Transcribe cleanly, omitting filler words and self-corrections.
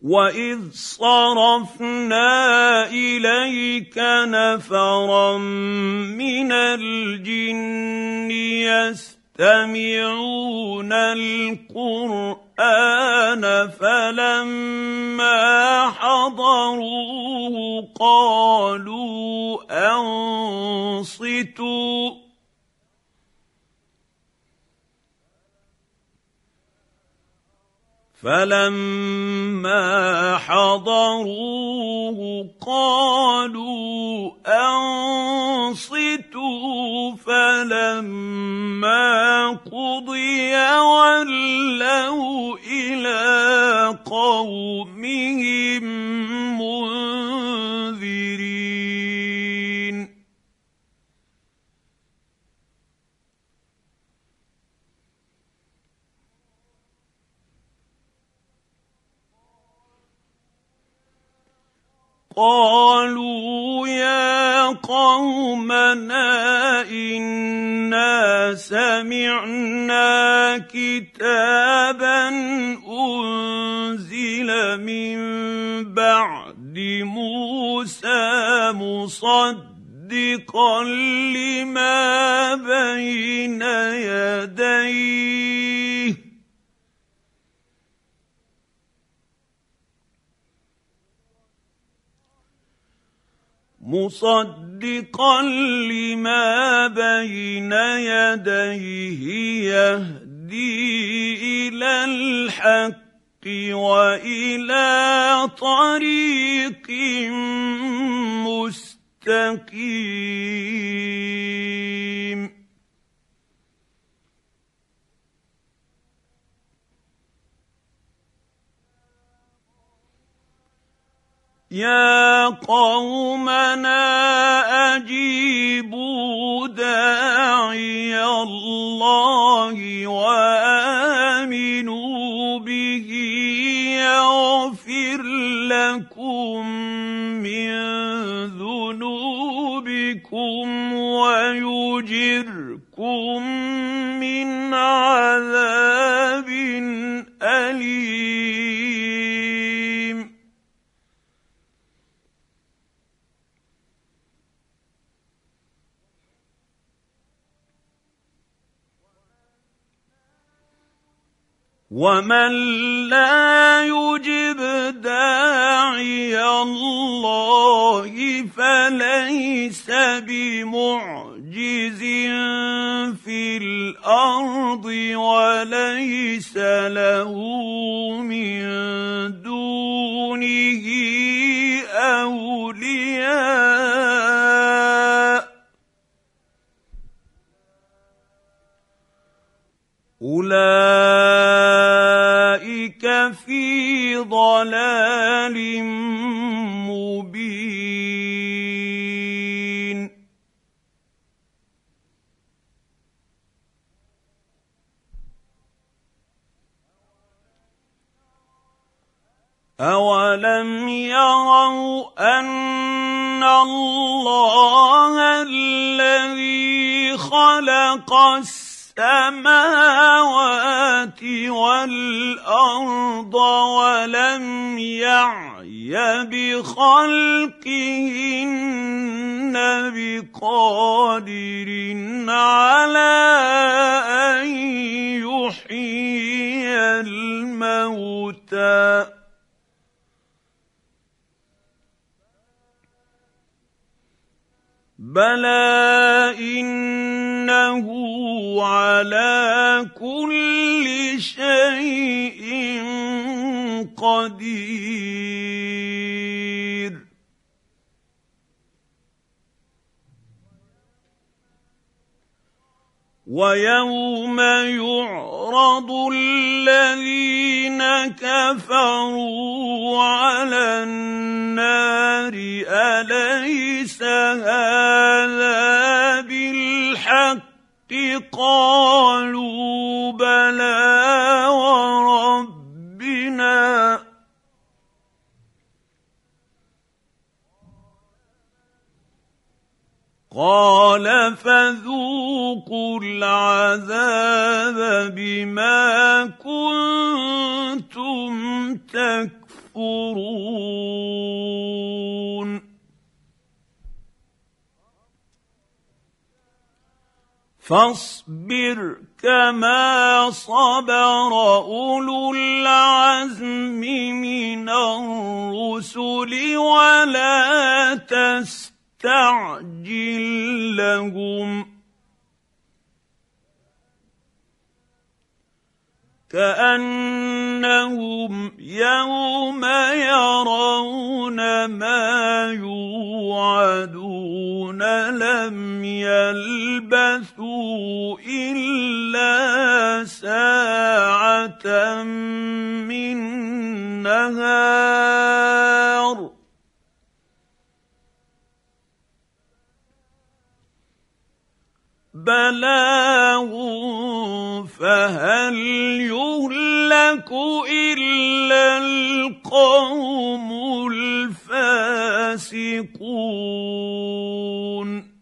وَإِذْ صَرَفْنَا إِلَيْكَ نَفَرًا مِنَ الْجِنِّ يَسْتَمِعُونَ الْقُرْآنَ فَلَمَّا حَضَرُوهُ قَالُوا أَنصِتُوا فَلَمَّا حَضَرُوهُ قَالُوا أَنصِتُوا فَلَمَّا قُضِيَ وَلَّوْا إِلَىٰ قَوْمِهِم مُّنذِرِينَ قالوا يا قومنا إنا سمعنا كتابا أنزل من بعد موسى مصدقا لما بين يديه يهدي إلى الحق وإلى طريق مستقيم يا قومنا أجيبوا داعي الله وآمنوا به يغفر لكم من ذنوبكم ويجركم من عذاب أليم ومن لا يجب داعي الله فليس بمعجز في الأرض وليس له من دونه أولياء أولئك في ضلال مبين أولم يروا أن الله الذي خلق السماوات والأرض ولم يعي بخلقهن بقادر على أن يحيي الموتى بلى إنه على كل شيء قدير ويوم يعرض الذين كفروا على النار أليس هذا بالحق قالوا بلى وربنا قال فذوقوا العذاب بما كنتم تكفرون فاصبر كما صبر اولو العزم من الرسل ولا تستعجل لهم كأنهم يوم يرون ما يوعدون لم يلبثوا إلا ساعة من نهار بلاغ فهل يهلك إلا القوم الفاسقون